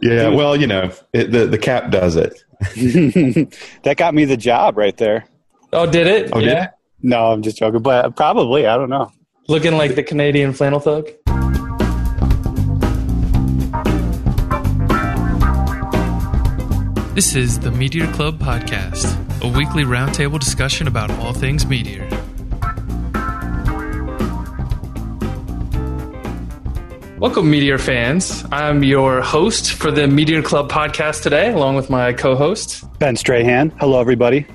Yeah, well, the cap does it. That got me the job right there. Oh, did it? Oh, yeah. did it? No, I'm just joking, but probably. I don't know. Looking like the Canadian flannel thug? This is the Meteor Club Podcast, a weekly roundtable discussion about all things Meteor. Welcome, Meteor fans. I'm your host for the Meteor Club Podcast today, along with my co-host, Ben Strahan. Hello, everybody.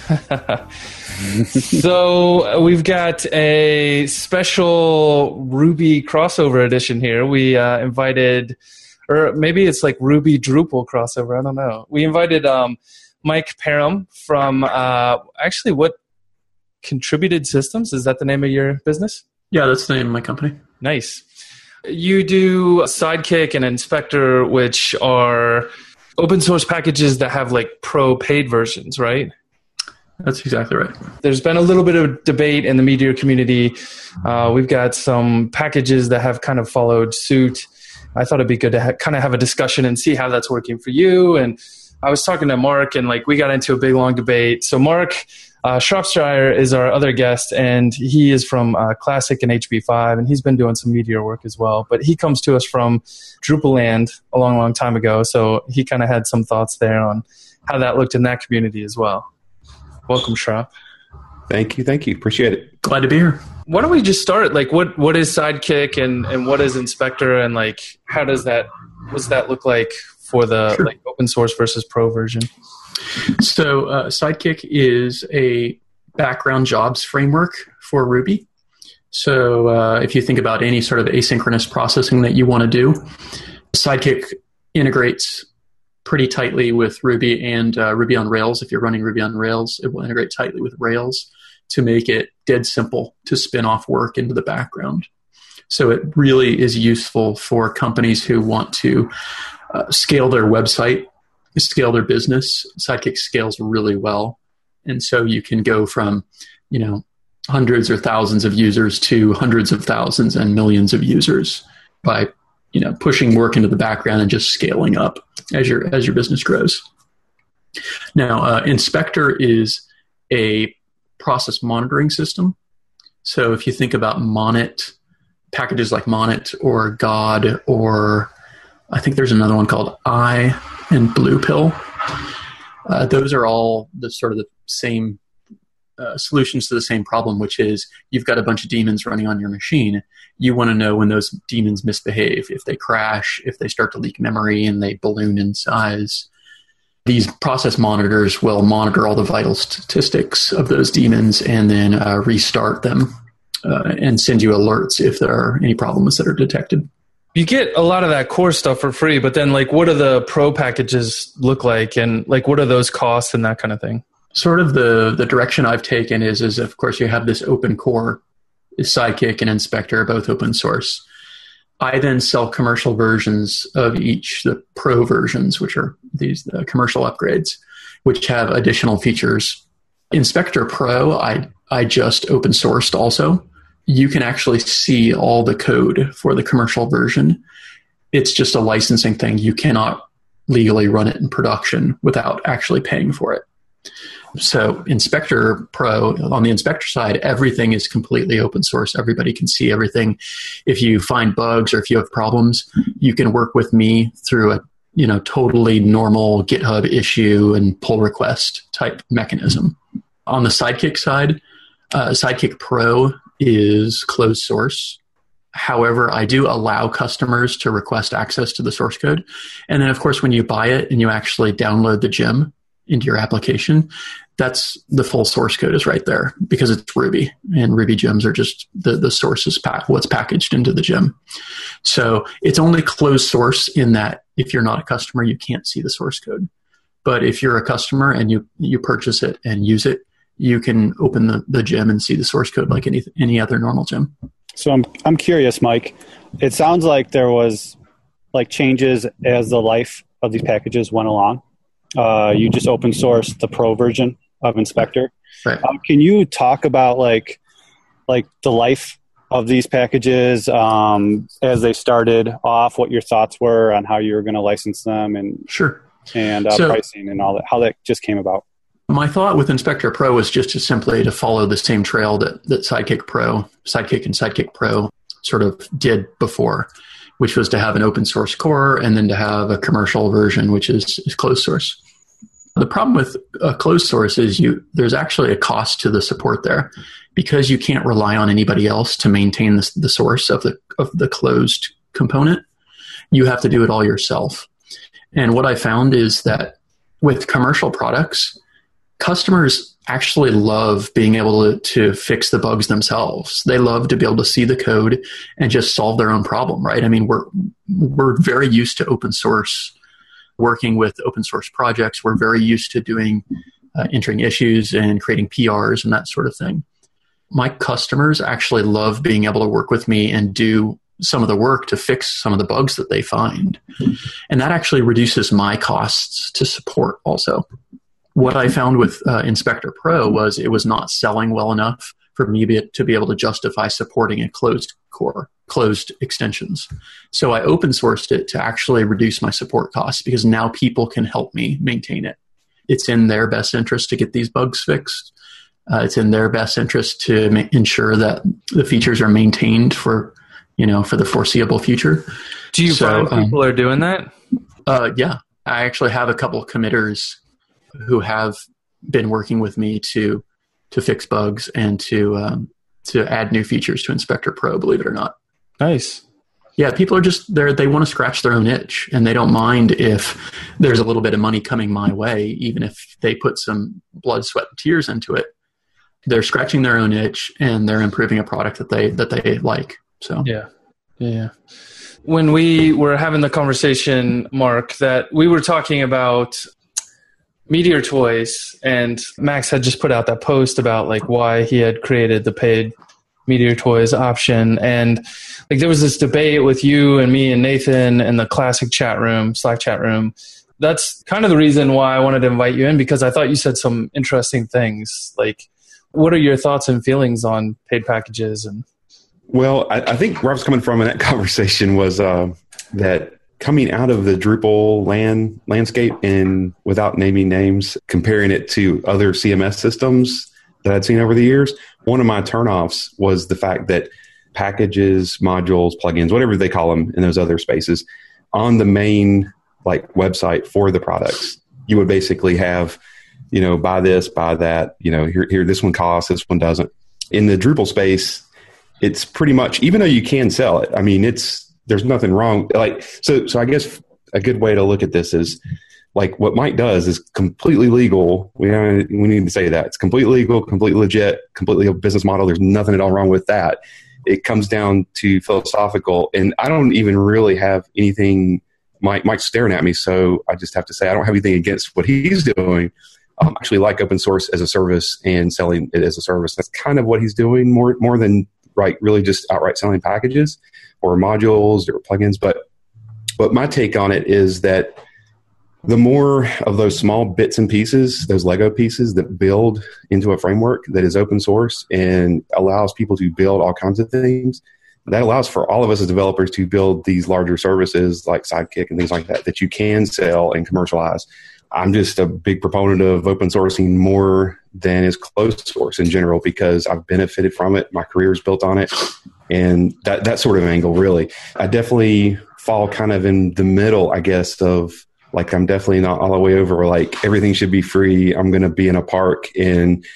So we've got a special Ruby crossover edition here. We invited... or maybe it's like Ruby Drupal crossover. I don't know. We invited Mike Parham from actually what Contributed Systems. Is that the name of your business? Yeah, that's the name of my company. Nice. You do Sidekick and Inspector, which are open source packages that have like pro paid versions, right? That's exactly right. There's been a little bit of debate in the Meteor community. We've got some packages that have kind of followed suit. I thought it'd be good to kind of have a discussion and see how that's working for you. And I was talking to Mark, and like we got into a big, long debate. So Mark Shropshire is our other guest, and he is from Classic and HB5, and he's been doing some Meteor work as well. But he comes to us from Drupal a long, long time ago. So he kind of had some thoughts there on how that looked in that community as well. Welcome, Shrop. Thank you. Appreciate it. Glad to be here. Why don't we just start? Like, what is Sidekick and what is Inspector, and like how does that look like for the like open source versus pro version? So Sidekick is a background jobs framework for Ruby. So if you think about any sort of asynchronous processing that you want to do, Sidekick integrates pretty tightly with Ruby and Ruby on Rails. If you're running Ruby on Rails, it will integrate tightly with Rails to make it dead simple to spin off work into the background. So it really is useful for companies who want to scale their website, scale their business. Sidekick scales really well. And so you can go from, hundreds or thousands of users to hundreds of thousands and millions of users by, pushing work into the background and just scaling up as your business grows. Now, Inspector is a process monitoring system. So if you think about Monit, packages like Monit or God, or I think there's another one called I and Blue Pill, those are all the sort of the same solutions to the same problem, which is you've got a bunch of daemons running on your machine. You want to know when those daemons misbehave, if they crash, if they start to leak memory and they balloon in size. These process monitors will monitor all the vital statistics of those daemons and then restart them and send you alerts if there are any problems that are detected. You get a lot of that core stuff for free, but then like what do the pro packages look like, and like what are those costs and that kind of thing? Sort of the direction I've taken is of course you have this open core, Sidekick and Inspector, both open source. I then sell commercial versions of each, the pro versions, which are the commercial upgrades, which have additional features. Inspector Pro, I just open sourced also. You can actually see all the code for the commercial version. It's just a licensing thing. You cannot legally run it in production without actually paying for it. So Inspector Pro, on the Inspector side, everything is completely open source. Everybody can see everything. If you find bugs or if you have problems, you can work with me through a totally normal GitHub issue and pull request type mechanism. On the Sidekick side, Sidekick Pro is closed source. However, I do allow customers to request access to the source code. And then, of course, when you buy it and you actually download the gem into your application, that's the full source code is right there because it's Ruby, and Ruby gems are just the sources what's packaged into the gem. So it's only closed source in that if you're not a customer, you can't see the source code. But if you're a customer and you purchase it and use it, you can open the gem and see the source code like any other normal gem. So I'm curious, Mike. It sounds like there was like changes as the life of these packages went along. You just open sourced the pro version of Inspector. Right. Can you talk about like the life of these packages as they started off, what your thoughts were on how you were going to license them and Sure. and So- pricing and all that, how that just came about. My thought with Inspector Pro was just to simply to follow the same trail that Sidekick and Sidekick Pro sort of did before, which was to have an open source core and then to have a commercial version, which is closed source. The problem with closed source is there's actually a cost to the support there because you can't rely on anybody else to maintain the source of the closed component. You have to do it all yourself. And what I found is that with commercial products, customers actually love being able to fix the bugs themselves. They love to be able to see the code and just solve their own problem, right? I mean, we're very used to open source, working with open source projects. We're very used to doing entering issues and creating PRs and that sort of thing. My customers actually love being able to work with me and do some of the work to fix some of the bugs that they find. And that actually reduces my costs to support also. What I found with Inspector Pro was it was not selling well enough for me to be able to justify supporting a closed core, closed extensions. So I open sourced it to actually reduce my support costs because now people can help me maintain it. It's in their best interest to get these bugs fixed. It's in their best interest to ensure that the features are maintained for the foreseeable future. Do you find people are doing that? Yeah. I actually have a couple of committers who have been working with me to fix bugs and to add new features to Inspector Pro, believe it or not. Nice. Yeah, people are just they want to scratch their own itch, and they don't mind if there's a little bit of money coming my way, even if they put some blood, sweat, and tears into it. They're scratching their own itch, and they're improving a product that they like. So yeah. When we were having the conversation, Mark, that we were talking about Meteor Toys, and Max had just put out that post about like why he had created the paid Meteor Toys option, and like there was this debate with you and me and Nathan in the classic Slack chat room. That's kind of the reason why I wanted to invite you in, because I thought you said some interesting things. Like, what are your thoughts and feelings on paid packages? And Well, I think where I was coming from in that conversation was that coming out of the Drupal landscape and without naming names, comparing it to other CMS systems that I'd seen over the years, one of my turnoffs was the fact that packages, modules, plugins, whatever they call them in those other spaces, on the main website for the products, you would basically have, buy this, buy that, here this one costs, this one doesn't. In the Drupal space, it's pretty much, even though you can sell it, I mean, there's nothing wrong. So I guess a good way to look at this is what Mike does is completely legal. We need to say that it's completely legal, completely legit, completely a business model. There's nothing at all wrong with that. It comes down to philosophical, and I don't even really have anything. Mike's staring at me, so I just have to say I don't have anything against what he's doing. I actually like open source as a service and selling it as a service. That's kind of what he's doing more than really just outright selling packages or modules or plugins. But my take on it is that the more of those small bits and pieces, those Lego pieces that build into a framework that is open source and allows people to build all kinds of things, that allows for all of us as developers to build these larger services like Sidekick and things like that you can sell and commercialize. I'm just a big proponent of open sourcing more than is closed source in general because I've benefited from it. My career is built on it. And that sort of angle, really. I definitely fall kind of in the middle, I guess, of I'm definitely not all the way over everything should be free. I'm going to be in a park and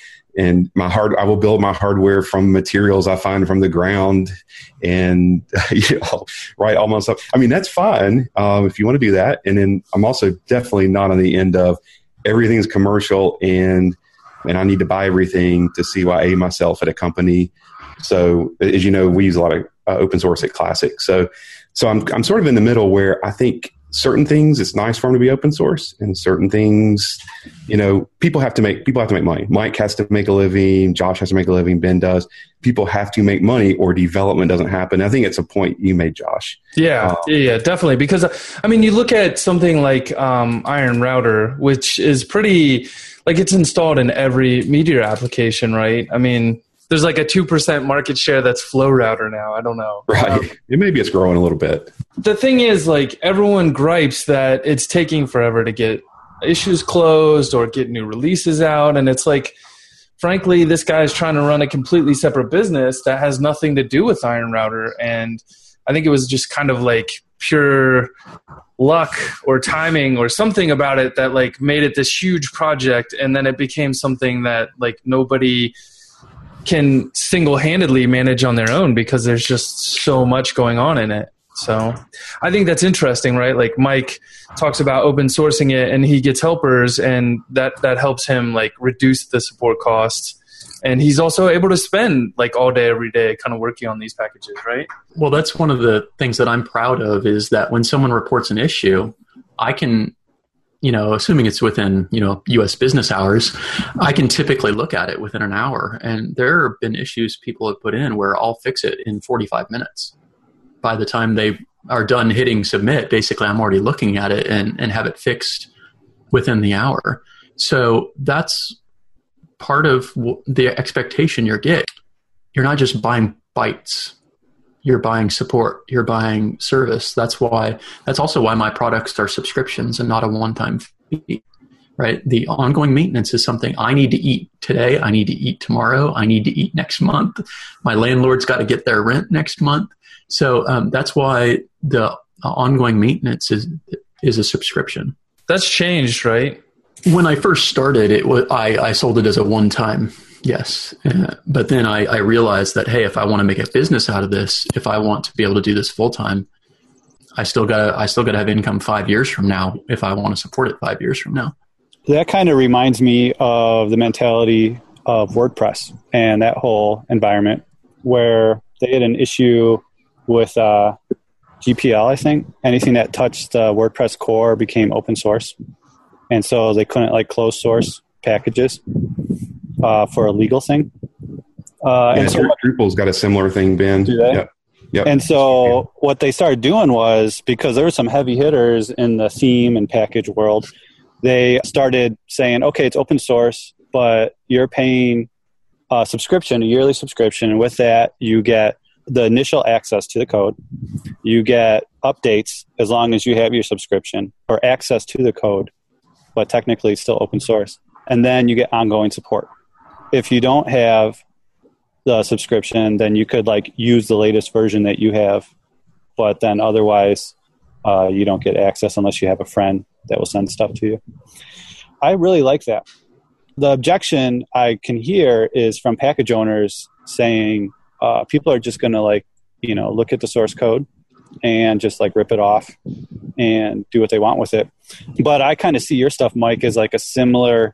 I will build my hardware from materials I find from the ground and write all my stuff. I mean, that's fine if you want to do that. And then I'm also definitely not on the end of everything's commercial and I need to buy everything to CYA myself at a company. So as you know, we use a lot of open source at Classic. So I'm sort of in the middle where I think certain things it's nice for them to be open source, and certain things, people have to make money. Mike has to make a living. Josh has to make a living. Ben does. People have to make money, or development doesn't happen. I think it's a point you made, Josh. Yeah, definitely. Because you look at something like Iron Router, which is pretty it's installed in every Meteor application, right? I mean, there's like a 2% market share that's Flow Router now. I don't know. Right. Maybe it's growing a little bit. The thing is, like, everyone gripes that it's taking forever to get issues closed or get new releases out. And it's like, frankly, this guy's trying to run a completely separate business that has nothing to do with Iron Router. And I think it was just kind of like pure luck or timing or something about it that like made it this huge project. And then it became something that like nobody can single-handedly manage on their own because there's just so much going on in it. So I think that's interesting, right? Like Mike talks about open sourcing it and he gets helpers and that helps him like reduce the support costs. And he's also able to spend like all day, every day kind of working on these packages, right? Well, that's one of the things that I'm proud of is that when someone reports an issue, I can, assuming it's within, US business hours, I can typically look at it within an hour. And there have been issues people have put in where I'll fix it in 45 minutes. By the time they are done hitting submit, basically I'm already looking at it and have it fixed within the hour. So that's part of the expectation you get. You're not just buying bytes. You're buying support. You're buying service. That's also why my products are subscriptions and not a one-time fee, right? The ongoing maintenance is something I need to eat today. I need to eat tomorrow. I need to eat next month. My landlord's got to get their rent next month. So that's why the ongoing maintenance is a subscription. That's changed, right? When I first started, I sold it as a one-time, yes. But then I realized that, hey, if I want to make a business out of this, if I want to be able to do this full-time, I still gotta have income 5 years from now if I want to support it 5 years from now. That kind of reminds me of the mentality of WordPress and that whole environment where they had an issue with GPL, I think. Anything that touched the WordPress core became open source. And so they couldn't like close source packages for a legal thing. And so Drupal's got a similar thing, Ben. Do they? Yep. And so what they started doing was, because there were some heavy hitters in the theme and package world, they started saying, okay, it's open source, but you're paying a subscription, a yearly subscription. And with that, you get the initial access to the code. You get updates as long as you have your subscription or access to the code, but technically it's still open source. And then you get ongoing support. If you don't have the subscription, then you could like use the latest version that you have, but then otherwise you don't get access unless you have a friend that will send stuff to you. I really like that. The objection I can hear is from package owners saying people are just going to look at the source code and just like rip it off and do what they want with it. But I kind of see your stuff, Mike, as like a similar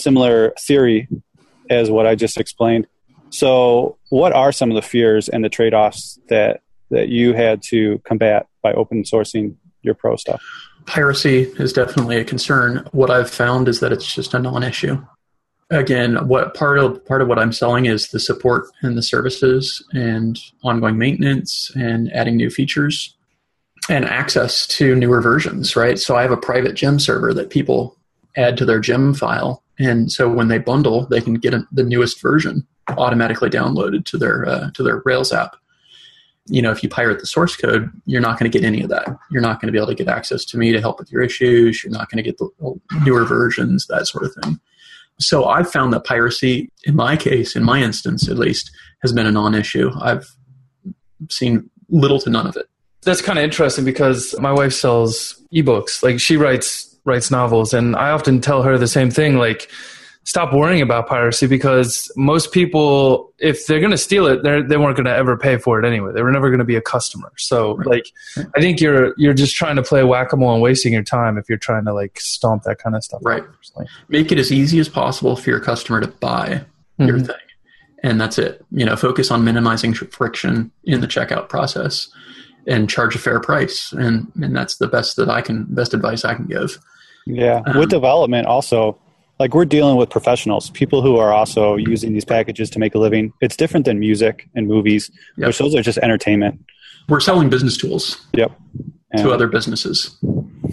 theory as what I just explained. So what are some of the fears and the trade-offs that you had to combat by open sourcing your pro stuff? Piracy is definitely a concern. What I've found is that it's just a non-issue. Again, what part of what I'm selling is the support and the services and ongoing maintenance and adding new features and access to newer versions, right? So I have a private gem server that people add to their gem file. And so when they bundle, they can get the newest version automatically downloaded to their Rails app. If you pirate the source code, you're not going to get any of that. You're not going to be able to get access to me to help with your issues. You're not going to get the newer versions, that sort of thing. So I've found that piracy, in my case, in my instance at least, has been a non-issue. I've seen little to none of it. That's kind of interesting because my wife sells ebooks. Like she writes novels, and I often tell her the same thing, like, stop worrying about piracy because most people, if they're going to steal it, they weren't going to ever pay for it anyway. They were never going to be a customer. So right. I think you're just trying to play whack-a-mole and wasting your time if you're trying to stomp that kind of stuff. Right. Make it as easy as possible for your customer to buy your thing. And that's it. Focus on minimizing friction in the checkout process and charge a fair price. And that's the best advice I can give. Yeah. With development also, we're dealing with professionals, people who are also using these packages to make a living. It's different than music and movies, which those are just entertainment. We're selling business tools to other businesses.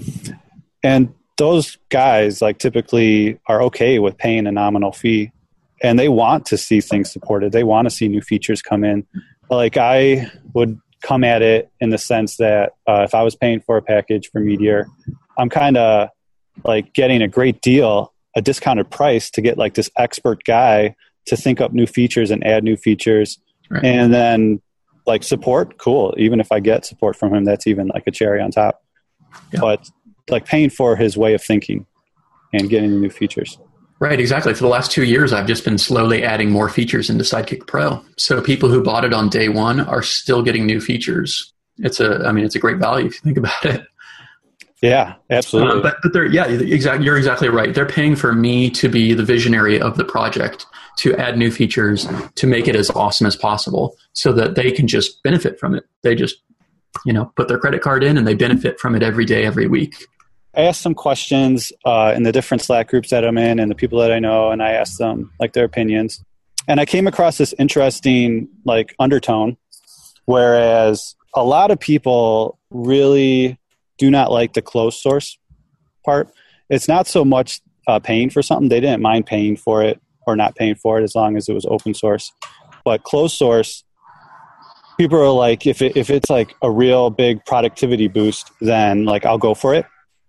And those guys typically are okay with paying a nominal fee and they want to see things supported. They want to see new features come in. Like, I would come at it in the sense that if I was paying for a package for Meteor, I'm kind of like getting a great deal, a discounted price to get like this expert guy to think up new features and add new features. Right. And then like support, cool. Even if I get support from him, that's even like a cherry on top. Yeah. But like paying for his way of thinking and getting new features. Right, exactly. For the last 2 years, I've just been slowly adding more features into Sidekick Pro. So people who bought it on day one are still getting new features. It's a great value if you think about it. Yeah, absolutely. But you're exactly right. They're paying for me to be the visionary of the project, to add new features, to make it as awesome as possible so that they can just benefit from it. They just, put their credit card in and they benefit from it every day, every week. I asked some questions in the different Slack groups that I'm in and the people that I know, and I asked them like their opinions. And I came across this interesting like undertone, whereas a lot of people really do not like the closed source part. It's not so much paying for something. They didn't mind paying for it or not paying for it as long as it was open source. But closed source, people are like, if it's like a real big productivity boost, then like I'll go for it.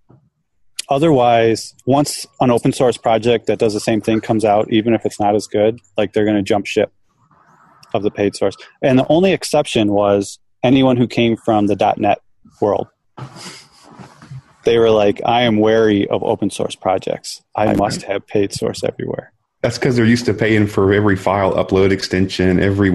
Otherwise, once an open source project that does the same thing comes out, even if it's not as good, like they're going to jump ship of the paid source. And the only exception was anyone who came from the .NET world. They were like, I am wary of open source projects. I must have paid source everywhere. That's because they're used to paying for every file upload extension, every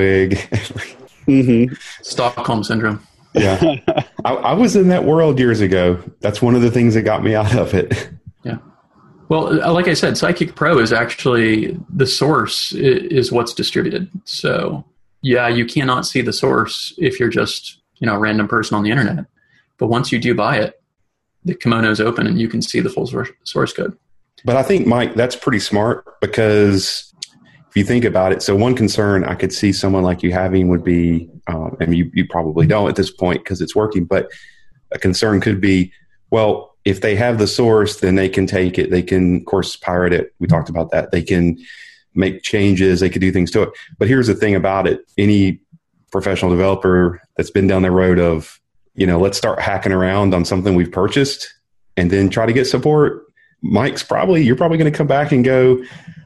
WYSIWYG. Stockholm Syndrome. Yeah. I was in that world years ago. That's one of the things that got me out of it. Yeah. Well, like I said, Sidekick Pro is actually the source is what's distributed. So, yeah, you cannot see the source if you're just, a random person on the internet. But once you do buy it, the kimono is open and you can see the full source code. But I think, Mike, that's pretty smart because if you think about it, so one concern I could see someone like you having would be, and you probably don't at this point because it's working, but a concern could be, well, if they have the source, then they can take it. They can, of course, pirate it. We talked about that. They can make changes. They could do things to it. But here's the thing about it. Any professional developer that's been down the road of, let's start hacking around on something we've purchased and then try to get support. You're probably going to come back and go,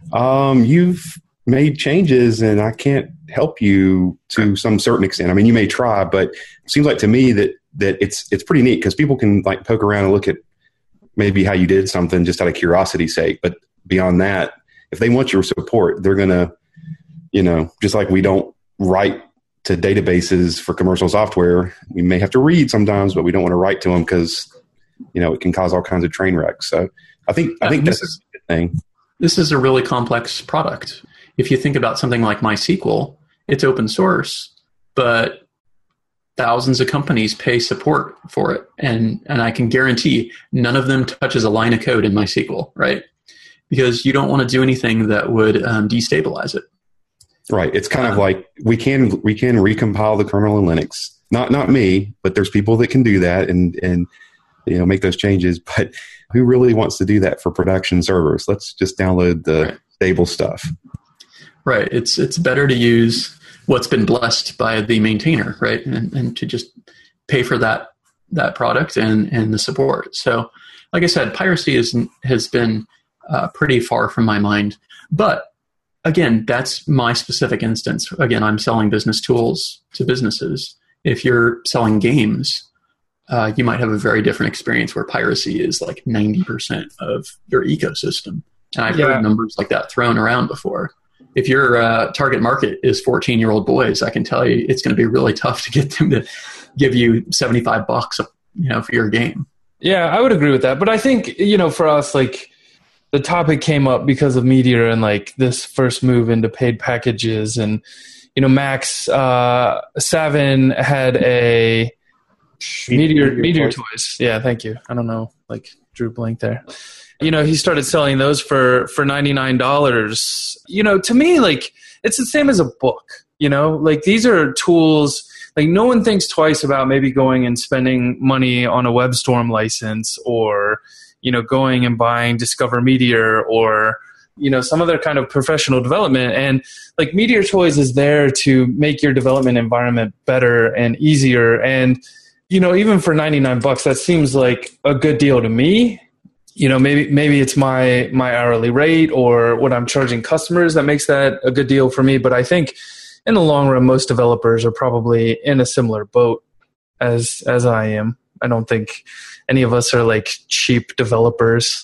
you've made changes and I can't help you to some certain extent. I mean, you may try, but it seems like to me that it's pretty neat because people can like poke around and look at maybe how you did something just out of curiosity's sake. But beyond that, if they want your support, they're going to, just like we don't write to databases for commercial software, we may have to read sometimes, but we don't want to write to them because, it can cause all kinds of train wrecks. So I think this is a good thing. This is a really complex product. If you think about something like MySQL, it's open source, but thousands of companies pay support for it. And I can guarantee none of them touches a line of code in MySQL, right? Because you don't want to do anything that would destabilize it. Right. It's kind of like we can recompile the kernel in Linux. Not me, but there's people that can do that and make those changes. But who really wants to do that for production servers? Let's just download the stable stuff. Right. It's better to use what's been blessed by the maintainer, right? And to just pay for that product and the support. So, like I said, piracy has been pretty far from my mind. But again, that's my specific instance. Again, I'm selling business tools to businesses. If you're selling games, you might have a very different experience where piracy is like 90% of your ecosystem. And I've heard numbers like that thrown around before. If your target market is 14-year-old boys, I can tell you it's going to be really tough to get them to give you $75, for your game. Yeah, I would agree with that. But I think, for us, like the topic came up because of Meteor and like this first move into paid packages. And, Max Savin had a Meteor toys. Yeah, thank you. I don't know, like Drew blinked there. He started selling those for $99. To me, like it's the same as a book, like these are tools. Like no one thinks twice about maybe going and spending money on a WebStorm license or, going and buying Discover Meteor or some other kind of professional development. And like Meteor Toys is there to make your development environment better and easier. And, even for $99, that seems like a good deal to me. Maybe it's my hourly rate or what I'm charging customers that makes that a good deal for me. But I think in the long run, most developers are probably in a similar boat as I am. I don't think any of us are like cheap developers.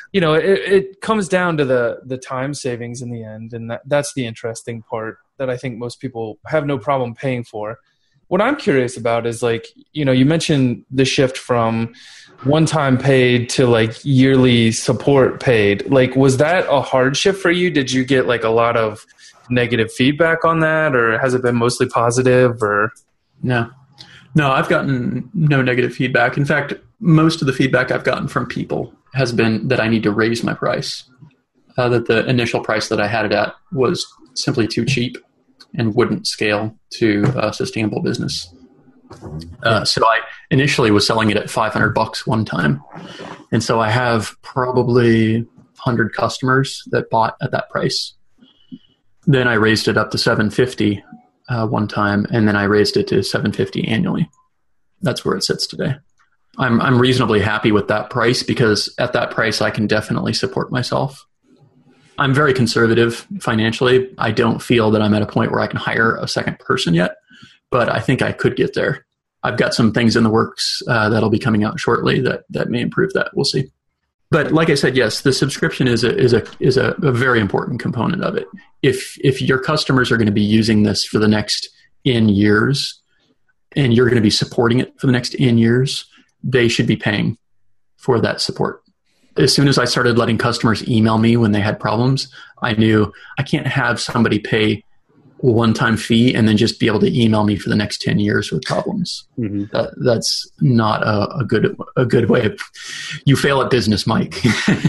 It comes down to the time savings in the end. And that's the interesting part that I think most people have no problem paying for. What I'm curious about is you mentioned the shift from one-time paid to like yearly support paid. Like, was that a hard shift for you? Did you get like a lot of negative feedback on that, or has it been mostly positive? Or No, I've gotten no negative feedback. In fact, most of the feedback I've gotten from people has been that I need to raise my price, that the initial price that I had it at was simply too cheap and wouldn't scale to a sustainable business. So I initially was selling it at $500 one time. And so I have probably 100 customers that bought at that price. Then I raised it up to $750 one time, and then I raised it to $750 annually. That's where it sits today. I'm reasonably happy with that price because at that price I can definitely support myself. I'm very conservative financially. I don't feel that I'm at a point where I can hire a second person yet, but I think I could get there. I've got some things in the works that'll be coming out shortly that may improve that. We'll see. But like I said, yes, the subscription is a very important component of it. If your customers are going to be using this for the next N years, and you're going to be supporting it for the next N years, they should be paying for that support. As soon as I started letting customers email me when they had problems, I knew I can't have somebody pay a one-time fee and then just be able to email me for the next 10 years with problems. Mm-hmm. That's not a good way. You fail at business, Mike.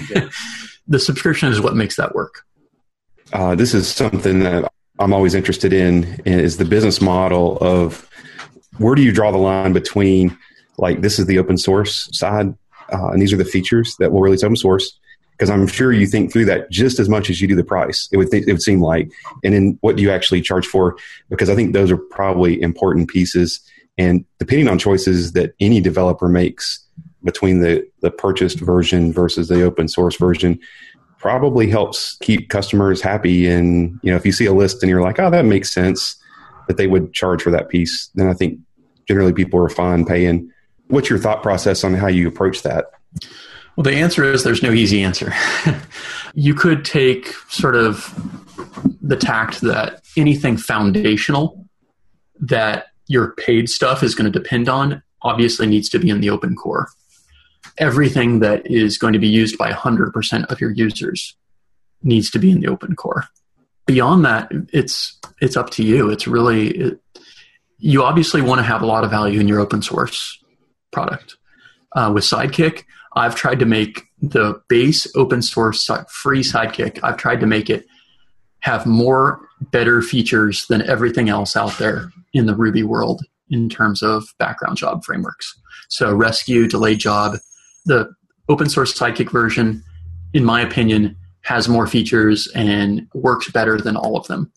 The subscription is what makes that work. This is something that I'm always interested in, is the business model of where do you draw the line between, like, this is the open source side, and these are the features that will release open source. Because I'm sure you think through that just as much as you do the price. It would seem like, and then what do you actually charge for? Because I think those are probably important pieces. And depending on choices that any developer makes between the purchased version versus the open source version, probably helps keep customers happy. And if you see a list and you're like, oh, that makes sense that they would charge for that piece, then I think generally people are fine paying. What's your thought process on how you approach that? Well, the answer is there's no easy answer. You could take sort of the tact that anything foundational that your paid stuff is going to depend on obviously needs to be in the open core. Everything that is going to be used by 100% of your users needs to be in the open core. Beyond that, it's up to you. It's really, you obviously want to have a lot of value in your open source product. With Sidekick, I've tried to make the base open source free Sidekick, I've tried to make it have more better features than everything else out there in the Ruby world in terms of background job frameworks. So rescue, delayed job. The open source Sidekick version, in my opinion, has more features and works better than all of them.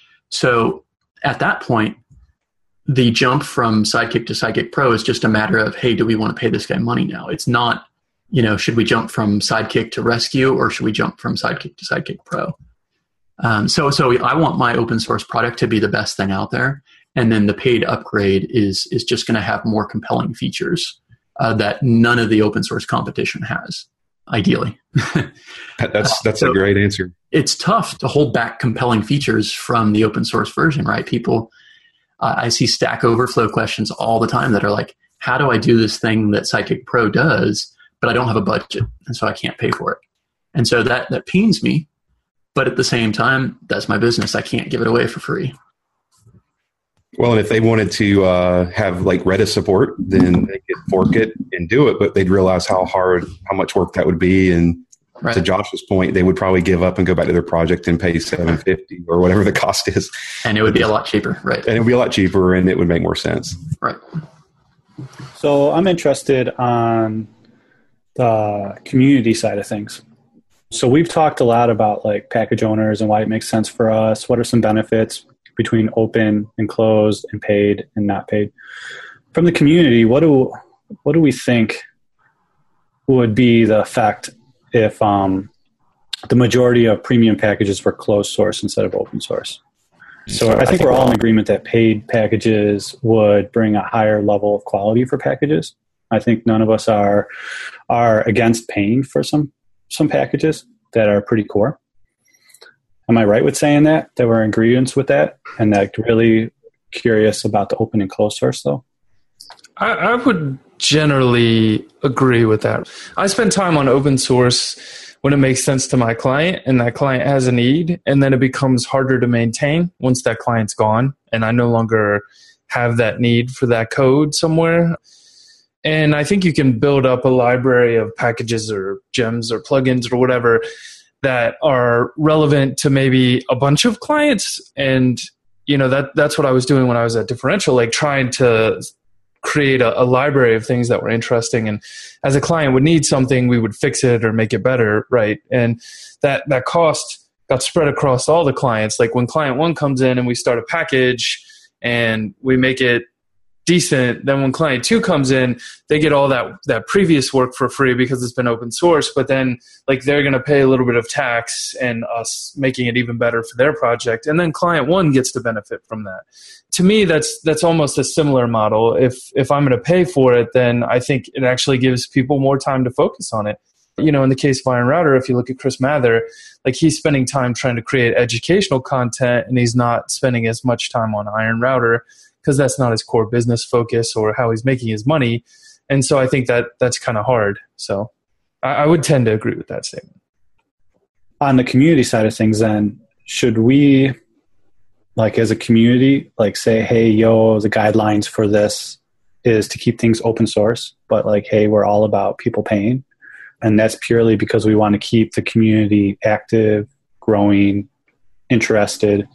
So at that point, the jump from Sidekick to Sidekick Pro is just a matter of, hey, do we want to pay this guy money now? It's not, should we jump from Sidekick to Rescue, or should we jump from Sidekick to Sidekick Pro? So I want my open source product to be the best thing out there. And then the paid upgrade is just going to have more compelling features that none of the open source competition has, ideally. That's a great answer. It's tough to hold back compelling features from the open source version, right? People, I see Stack Overflow questions all the time that are like, how do I do this thing that Sidekick Pro does, but I don't have a budget, and so I can't pay for it. And so that pains me, but at the same time, that's my business. I can't give it away for free. Well, and if they wanted to have like Redis support, then they could fork it and do it, but they'd realize how much work that would be. And right. To Josh's point, they would probably give up and go back to their project and pay $750 or whatever the cost is. And it would be a lot cheaper, right? And it would be a lot cheaper, and it would make more sense. Right. So I'm interested on the community side of things. So we've talked a lot about like package owners and why it makes sense for us. What are some benefits between open and closed and paid and not paid? From the community, what do we think would be the effect if the majority of premium packages were closed source instead of open source? So I think we're all in agreement that paid packages would bring a higher level of quality for packages. I think none of us are against paying for some packages that are pretty core. Am I right with saying that we're in agreement with that? And that really curious about the open and closed source though? I would generally agree with that. I spend time on open source when it makes sense to my client and that client has a need, and then it becomes harder to maintain once that client's gone and I no longer have that need for that code somewhere. And I think you can build up a library of packages or gems or plugins or whatever that are relevant to maybe a bunch of clients. And, that's what I was doing when I was at Differential, like trying to create a library of things that were interesting. And as a client would need something, we would fix it or make it better, right? And that cost got spread across all the clients. Like when client one comes in and we start a package and we make it decent, then when client two comes in, they get all that previous work for free because it's been open source, but then like they're going to pay a little bit of tax and us making it even better for their project. And then client one gets to benefit from that. To me, that's almost a similar model. If I'm going to pay for it, then I think it actually gives people more time to focus on it. In the case of Iron Router, if you look at Chris Mather, like he's spending time trying to create educational content and he's not spending as much time on Iron Router because that's not his core business focus or how he's making his money. And so I think that's kind of hard. So I would tend to agree with that statement. On the community side of things, then, should we, like as a community, like say, hey, the guidelines for this is to keep things open source, but like, hey, we're all about people paying. And that's purely because we want to keep the community active, growing, interested.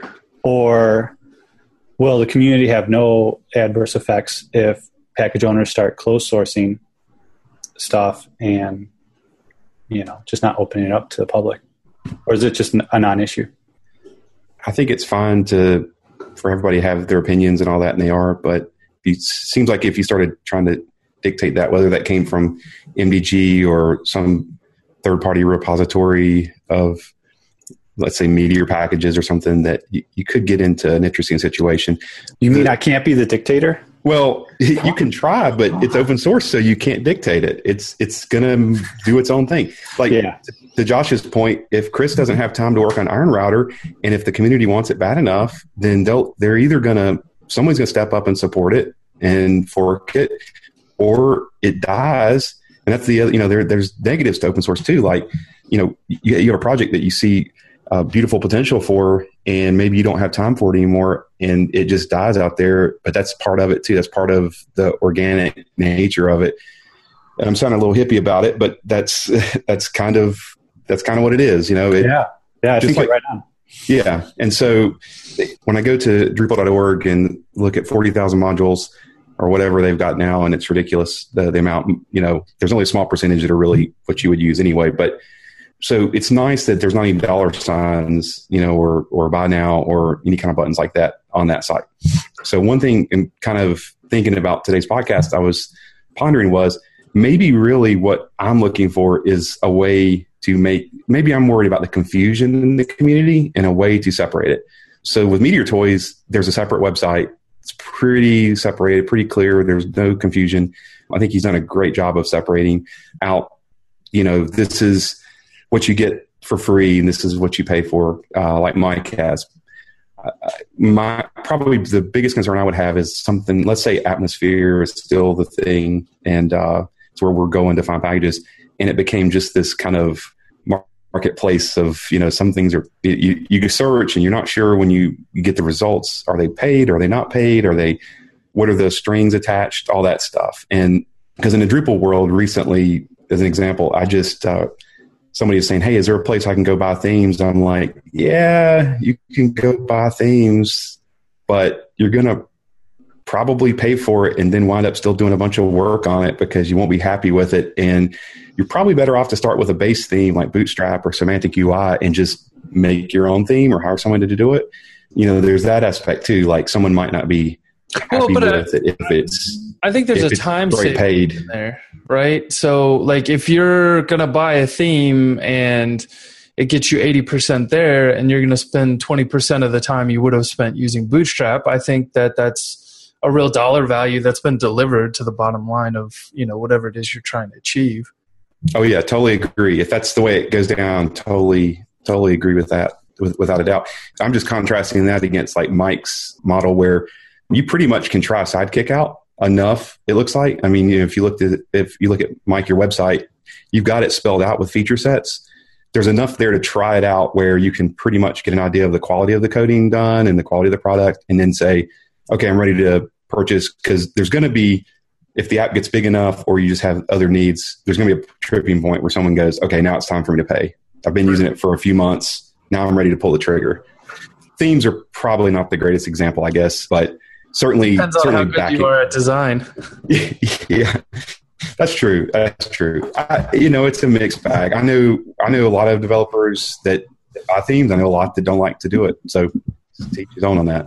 Or will the community have no adverse effects if package owners start closed sourcing stuff and, just not opening it up to the public? Or is it just a non-issue? I think it's fine for everybody to have their opinions and all that, and they are, but it seems like if you started trying to dictate that, whether that came from MDG or some third-party repository of, let's say, Meteor packages or something, that you could get into an interesting situation. You mean I can't be the dictator? Well, you can try, but it's open source, so you can't dictate it. It's going to do its own thing. Like, to Josh's point, if Chris doesn't have time to work on Iron Router, and if the community wants it bad enough, then they're either someone's going to step up and support it and fork it, or it dies. And that's the other, there's negatives to open source too. Like, you have a project that you see beautiful potential for, and maybe you don't have time for it anymore, and it just dies out there. But that's part of it too. That's part of the organic nature of it. And I'm sounding a little hippie about it, but that's kind of what it is. Yeah. I think you're right on. Yeah. And so when I go to Drupal.org and look at 40,000 modules or whatever they've got now, and it's ridiculous, the amount, there's only a small percentage that are really what you would use anyway. But so it's nice that there's not any dollar signs, or buy now or any kind of buttons like that on that site. So one thing, in kind of thinking about today's podcast, I was pondering was maybe really what I'm looking for is a way to maybe I'm worried about the confusion in the community and a way to separate it. So with Meteor Toys, there's a separate website. It's pretty separated, pretty clear. There's no confusion. I think he's done a great job of separating out, this is what you get for free and this is what you pay for, like Mike has. Probably the biggest concern I would have is something, let's say Atmosphere is still the thing, and it's where we're going to find packages, and it became just this kind of marketplace of, some things are, you can search and you're not sure when you get the results. Are they paid? Are they not paid? What are the strings attached? All that stuff. And because in the Drupal world recently, as an example, I just, somebody is saying, hey, is there a place I can go buy themes? I'm like, yeah, you can go buy themes, but you're going to probably pay for it and then wind up still doing a bunch of work on it because you won't be happy with it. And you're probably better off to start with a base theme like Bootstrap or Semantic UI and just make your own theme or hire someone to do it. There's that aspect too. Like someone might not be happy with it if it's. I think there's a time saving in there, right? So like if you're going to buy a theme and it gets you 80% there and you're going to spend 20% of the time you would have spent using Bootstrap, I think that's a real dollar value that's been delivered to the bottom line of, whatever it is you're trying to achieve. Oh yeah, totally agree. If that's the way it goes down, totally agree with that without a doubt. I'm just contrasting that against like Mike's model where you pretty much can try Sidekick out enough, it looks like. I mean, if you look at Mike, your website, you've got it spelled out with feature sets. There's enough there to try it out where you can pretty much get an idea of the quality of the coding done and the quality of the product, and then say, okay, I'm ready to purchase, because there's going to be, if the app gets big enough or you just have other needs, there's going to be a tripping point where someone goes, okay, now it's time for me to pay. I've been using it for a few months. Now I'm ready to pull the trigger. Themes are probably not the greatest example, I guess, but certainly depends on how good you are at design. Yeah, that's true. It's a mixed bag. I know a lot of developers that buy themes. I know a lot that don't like to do it. So teach his own on that.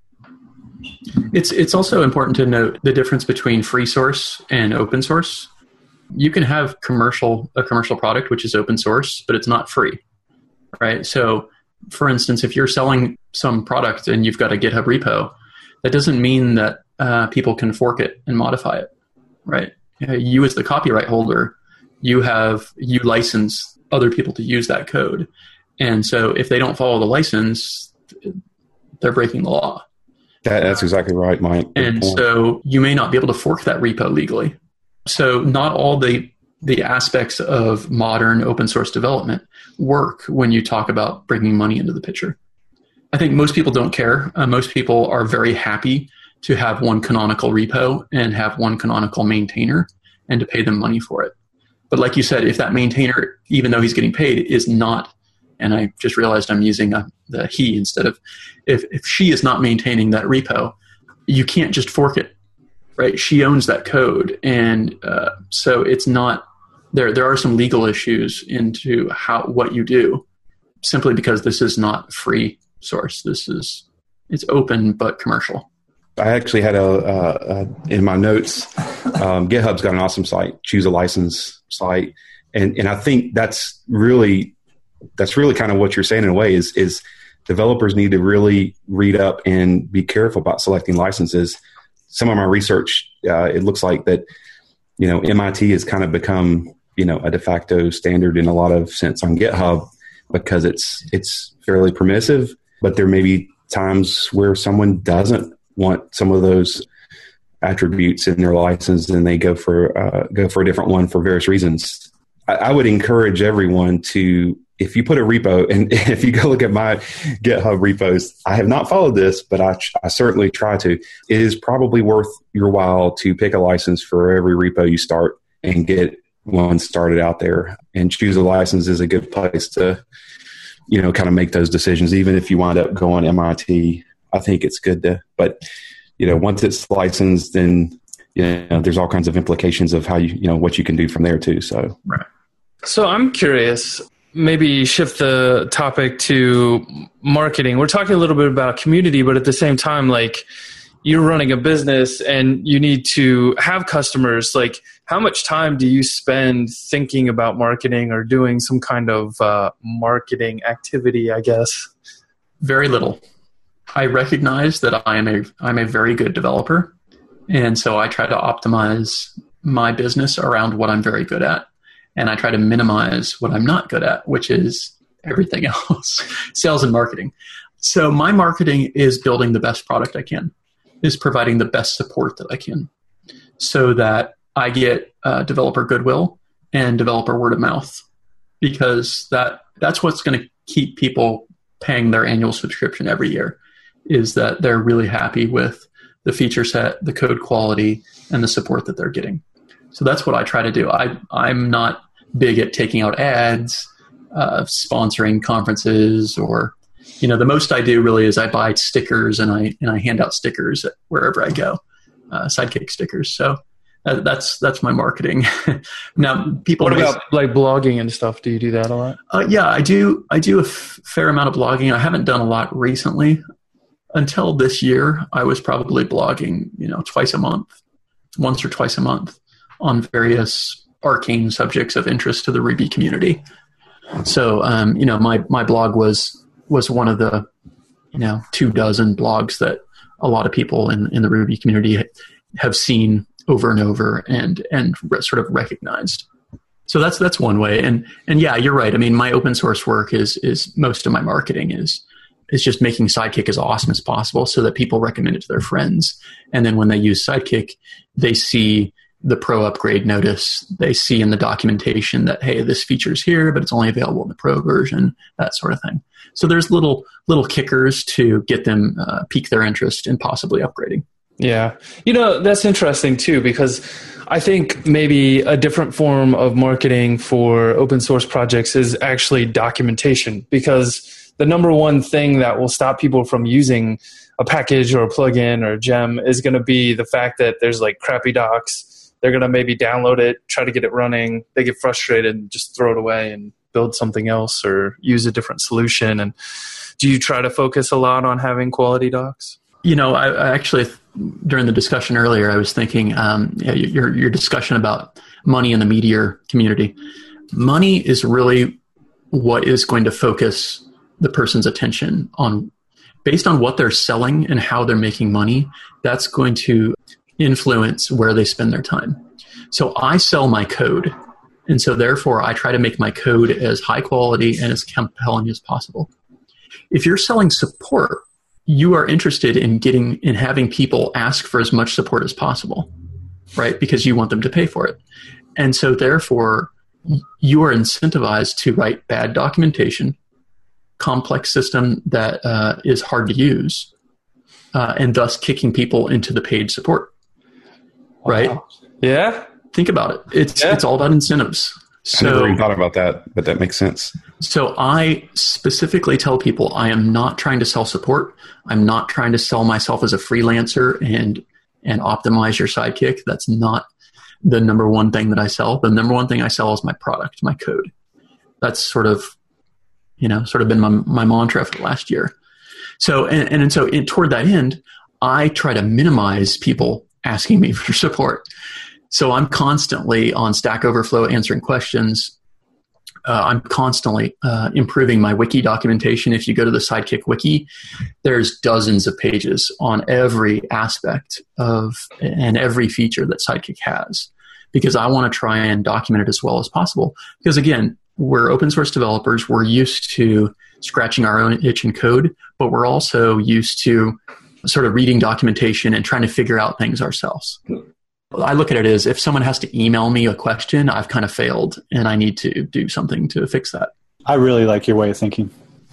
It's also important to note the difference between free source and open source. You can have a commercial product which is open source, but it's not free, right? So, for instance, if you're selling some product and you've got a GitHub repo, that doesn't mean that people can fork it and modify it, right? You as the copyright holder, you license other people to use that code. And so if they don't follow the license, they're breaking the law. That's exactly right, Mike. And so you may not be able to fork that repo legally. So not all the aspects of modern open source development work when you talk about bringing money into the picture. I think most people don't care. Most people are very happy to have one canonical repo and have one canonical maintainer and to pay them money for it. But like you said, if that maintainer, even though he's getting paid, is not, and I just realized I'm using the he instead of, if she is not maintaining that repo, you can't just fork it, right? She owns that code. And so it's not, there are some legal issues into what you do simply because this is not free source. It's open but commercial. I actually had in my notes, GitHub's got an awesome site, choose a license site, and I think that's really kind of what you're saying in a way is developers need to really read up and be careful about selecting licenses. Some of my research, it looks like that MIT has kind of become a de facto standard in a lot of sense on GitHub because it's fairly permissive. But there may be times where someone doesn't want some of those attributes in their license, and they go for a different one for various reasons. I would encourage everyone to, if you put a repo, and if you go look at my GitHub repos, I have not followed this, but I certainly try to. It is probably worth your while to pick a license for every repo you start and get one started out there. And choose a license is a good place to kind of make those decisions. Even if you wind up going MIT, I think it's good to, but once it's licensed, then there's all kinds of implications of how what you can do from there too. So, right. So I'm curious, maybe shift the topic to marketing. We're talking a little bit about community, but at the same time, like, you're running a business and you need to have customers. Like, how much time do you spend thinking about marketing or doing some kind of marketing activity, I guess? Very little. I recognize that I'm a very good developer, and so I try to optimize my business around what I'm very good at, and I try to minimize what I'm not good at, which is everything else, sales and marketing. So my marketing is building the best product I can, is providing the best support that I can, so that I get developer goodwill and developer word of mouth, because that's what's going to keep people paying their annual subscription every year, is that they're really happy with the feature set, the code quality, and the support that they're getting. So that's what I try to do. I'm not big at taking out ads, sponsoring conferences, or the most I do really is I buy stickers and I hand out stickers wherever I go, Sidekick stickers. So That's my marketing. Now, people. What about like blogging and stuff? Do you do that a lot? Yeah, I do. I do a fair amount of blogging. I haven't done a lot recently. Until this year, I was probably blogging, once or twice a month, on various arcane subjects of interest to the Ruby community. So, my blog was one of the 24 blogs that a lot of people in the Ruby community have seen over and over and sort of recognized. So that's one way. And yeah, you're right. I mean, my open source work is most of my marketing is just making Sidekick as awesome as possible so that people recommend it to their friends. And then when they use Sidekick, they see the pro upgrade notice. They see in the documentation that, hey, this feature's here, but it's only available in the pro version, that sort of thing. So there's little kickers to get them pique their interest in possibly upgrading. Yeah. That's interesting too, because I think maybe a different form of marketing for open source projects is actually documentation, because the number one thing that will stop people from using a package or a plugin or a gem is going to be the fact that there's like crappy docs. They're going to maybe download it, try to get it running. They get frustrated and just throw it away and build something else or use a different solution. And do you try to focus a lot on having quality docs? I actually, during the discussion earlier, I was thinking your discussion about money in the Meteor community. Money is really what is going to focus the person's attention on, based on what they're selling and how they're making money. That's going to influence where they spend their time. So I sell my code. And so therefore I try to make my code as high quality and as compelling as possible. If you're selling support, you are interested in having people ask for as much support as possible, right? Because you want them to pay for it. And so therefore you are incentivized to write bad documentation, complex system that is hard to use, and thus kicking people into the paid support. Right? Wow. Yeah. Think about it. It's all about incentives. I never even thought about that, but that makes sense. So I specifically tell people I am not trying to sell support. I'm not trying to sell myself as a freelancer and optimize your Sidekick. That's not the number one thing that I sell. The number one thing I sell is my product, my code. That's sort of been my mantra for the last year. So, so toward that end, I try to minimize people asking me for support. So I'm constantly on Stack Overflow answering questions. I'm constantly improving my wiki documentation. If you go to the Sidekick wiki, there's dozens of pages on every aspect of and every feature that Sidekick has, because I want to try and document it as well as possible. Because again, we're open source developers. We're used to scratching our own itch in code, but we're also used to sort of reading documentation and trying to figure out things ourselves. I look at it as if someone has to email me a question, I've kind of failed and I need to do something to fix that. I really like your way of thinking.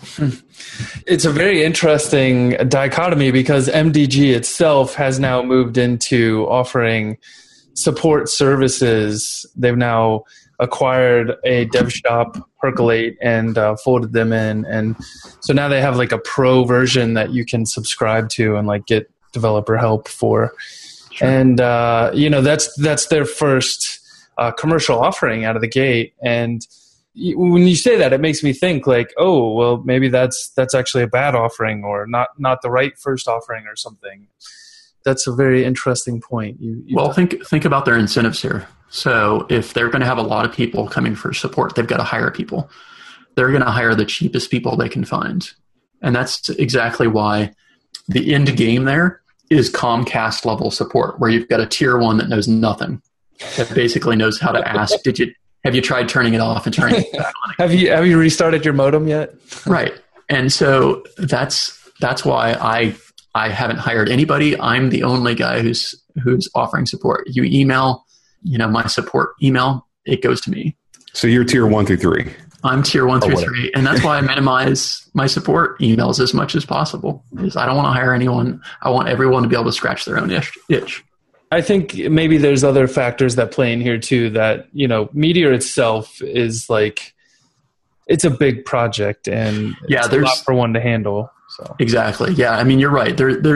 It's a very interesting dichotomy because MDG itself has now moved into offering support services. They've now acquired a dev shop, Percolate, and folded them in. And so now they have like a pro version that you can subscribe to and like get developer help for. Sure. And, that's their first commercial offering out of the gate. And when you say that, it makes me think like, oh, well, maybe that's actually a bad offering or not the right first offering or something. That's a very interesting point. Think about their incentives here. So if they're going to have a lot of people coming for support, they've got to hire people. They're going to hire the cheapest people they can find. And that's exactly why the end game there is Comcast level support, where you've got a tier 1 that knows nothing, that basically knows how to ask, have you tried turning it off and turning it back on? Have you restarted your modem yet? Right. And so that's why I haven't hired anybody. I'm the only guy who's offering support. You email, my support email, it goes to me. So you're tier 1 through 3. I'm tier 1 through 3. And that's why I minimize my support emails as much as possible. Because I don't want to hire anyone. I want everyone to be able to scratch their own itch. I think maybe there's other factors that play in here too, that, Meteor itself is like, it's a big project and it's a lot for one to handle. So exactly. Yeah. I mean, you're right. There's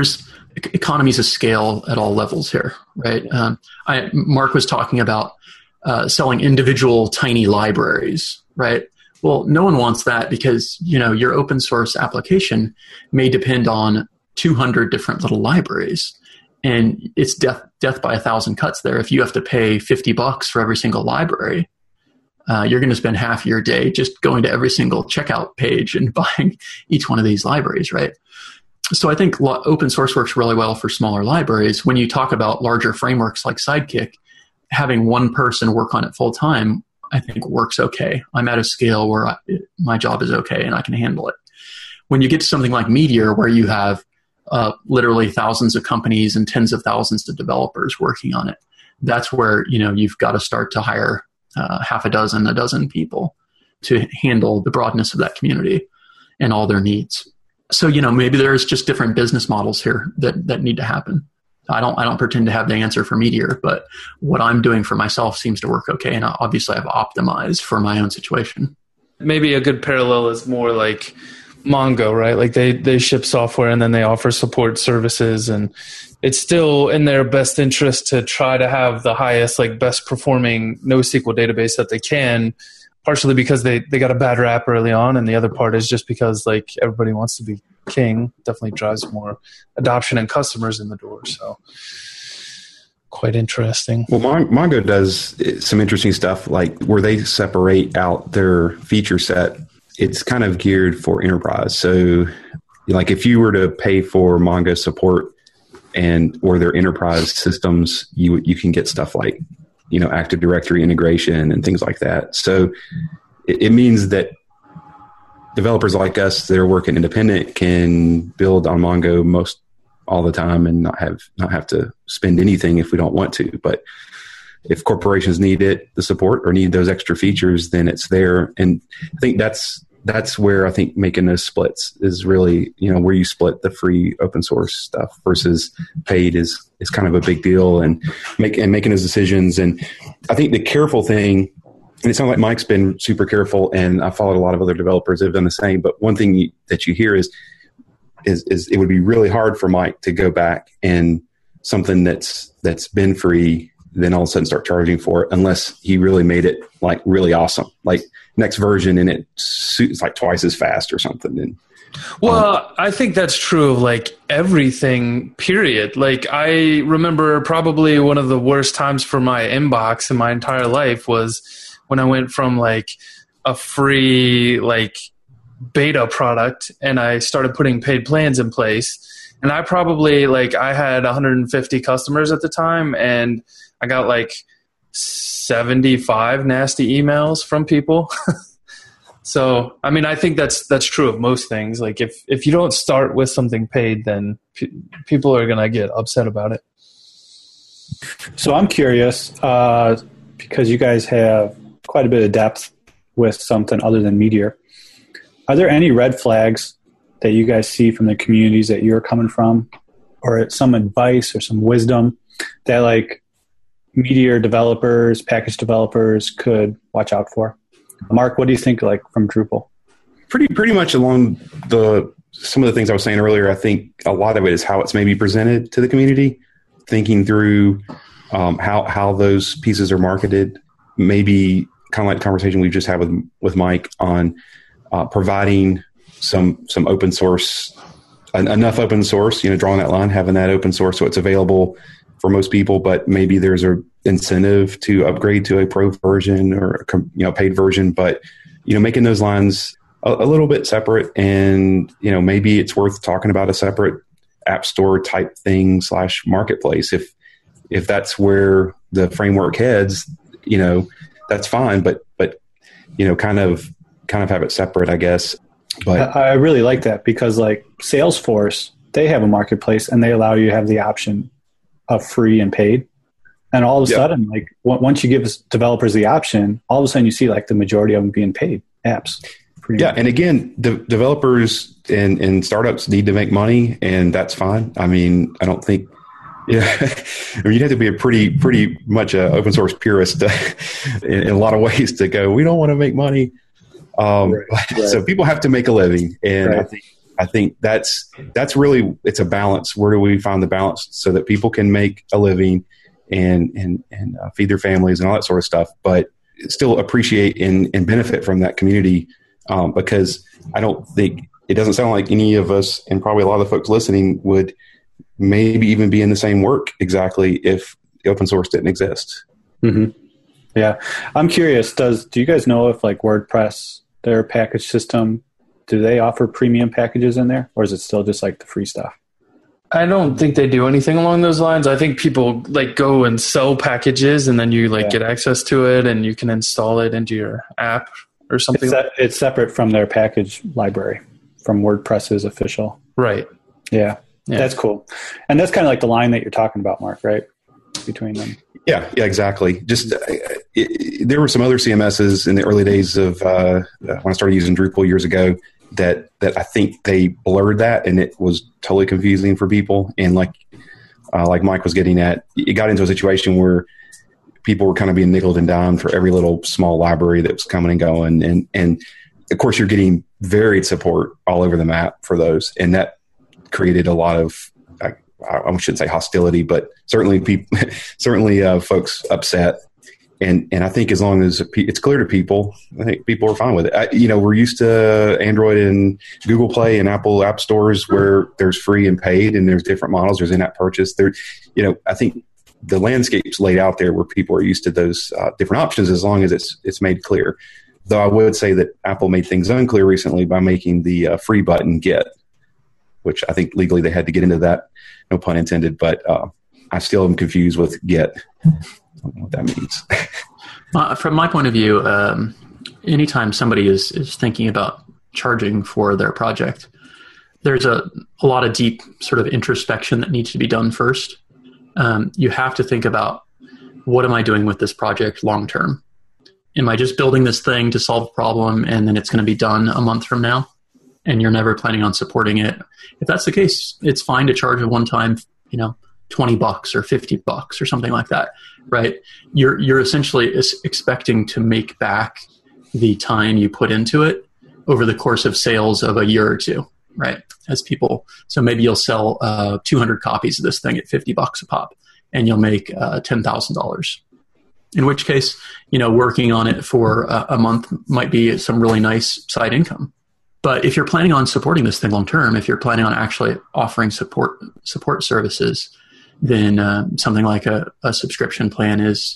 economies of scale at all levels here, right? Mark was talking about selling individual tiny libraries, right? Well, no one wants that because, your open source application may depend on 200 different little libraries, and it's death by 1,000 cuts there. If you have to pay $50 for every single library, you're going to spend half your day just going to every single checkout page and buying each one of these libraries, right? So I think open source works really well for smaller libraries. When you talk about larger frameworks like Sidekick, having one person work on it full time, I think works okay. I'm at a scale where my job is okay and I can handle it. When you get to something like Meteor, where you have literally thousands of companies and tens of thousands of developers working on it, that's where you've got to start to hire half a dozen people to handle the broadness of that community and all their needs. So maybe there's just different business models here that need to happen. I don't pretend to have the answer for Meteor, but what I'm doing for myself seems to work okay, and obviously I've optimized for my own situation. Maybe a good parallel is more like Mongo, right? Like they ship software and then they offer support services, and it's still in their best interest to try to have the highest, best performing NoSQL database that they can, partially because they got a bad rap early on, and the other part is just because everybody wants to be king. Definitely drives more adoption and customers in the door. So quite interesting. Well, Mongo does some interesting stuff, where they separate out their feature set. It's kind of geared for enterprise. So if you were to pay for Mongo support or their enterprise systems, you can get stuff like Active Directory integration and things like that. So it means that developers like us that are working independent can build on Mongo most all the time and not have to spend anything if we don't want to. But if corporations need the support or need those extra features, then it's there. And I think that's where I think making those splits is really, where you split the free open source stuff versus paid is kind of a big deal, and making those decisions. And I think the careful thing, and it sounds like Mike's been super careful, and I followed a lot of other developers that have done the same. But one thing that you hear is it would be really hard for Mike to go back and something that's been free, then all of a sudden start charging for it, unless he really made it really awesome, next version, and it's twice as fast or something. And I think that's true of everything, period. I remember probably one of the worst times for my inbox in my entire life was when I went from a free beta product and I started putting paid plans in place. And I probably I had 150 customers at the time, and I got 75 nasty emails from people. So, I think that's true of most things. If you don't start with something paid, then people are going to get upset about it. So I'm curious, because you guys have quite a bit of depth with something other than Meteor. Are there any red flags that you guys see from the communities that you're coming from, or some advice or some wisdom that Meteor developers, package developers could watch out for? Mark, what do you think from Drupal? Pretty much along some of the things I was saying earlier. I think a lot of it is how it's maybe presented to the community, thinking through how those pieces are marketed. Maybe kind of like the conversation we've just had with Mike on providing some open source, enough open source, drawing that line, having that open source so it's available for most people, but maybe there's a incentive to upgrade to a pro version or a paid version, but making those lines a little bit separate, and maybe it's worth talking about a separate app store type thing / marketplace if that's where the framework heads. That's fine, but kind of have it separate, I guess. But I really like that, because Salesforce, they have a marketplace and they allow you to have the option of free and paid. And all of a sudden, once you give developers the option, all of a sudden you see the majority of them being paid apps. And again, developers and startups need to make money, and that's fine. I don't think you'd have to be a pretty much a open source purist in a lot of ways to go, we don't want to make money. Right. So people have to make a living, and I I think that's really, it's a balance. Where do we find the balance so that people can make a living and feed their families and all that sort of stuff, but still appreciate and benefit from that community? Because I don't think, it doesn't sound like any of us, and probably a lot of the folks listening, would maybe even be in the same work exactly if the open source didn't exist. Mm-hmm. Yeah. I'm curious, do you guys know if like WordPress, their package system, do they offer premium packages in there, or is it still just like the free stuff? I don't think they do anything along those lines. I think people like go and sell packages, and then you get access to it, and you can install it into your app or something. It's separate from their package library, from WordPress's official. Right. Yeah. That's cool. And that's kind of like the line that you're talking about, Mark, right? Between them. Yeah, exactly. Just there were some other CMSs in the early days of when I started using Drupal years ago that I think they blurred that, and it was totally confusing for people. And like Mike was getting at, it got into a situation where people were kind of being nickeled and dimed for every little small library that was coming and going. And of course, you're getting varied support all over the map for those, and that created a lot of, I shouldn't say hostility, but certainly folks upset. And I think as long as it's clear to people, I think people are fine with it. We're used to Android and Google Play and Apple app stores where there's free and paid, and there's different models. There's in-app purchase. I think the landscape's laid out there where people are used to those different options as long as it's made clear. Though I would say that Apple made things unclear recently by making the free button get, which I think legally they had to get into that, no pun intended, but I still am confused with get. I don't know what that means. From my point of view, anytime somebody is thinking about charging for their project, there's a lot of deep sort of introspection that needs to be done first. You have to think about, what am I doing with this project long term? Am I just building this thing to solve a problem and then it's going to be done a month from now, and you're never planning on supporting it? If that's the case, it's fine to charge a one-time, $20 or $50 or something like that, right? You're essentially expecting to make back the time you put into it over the course of sales of a year or two, right? So maybe you'll sell 200 copies of this thing at $50 a pop, and you'll make $10,000. In which case, working on it for a month might be some really nice side income. But if you're planning on supporting this thing long term, if you're planning on actually offering support services, then something like a subscription plan is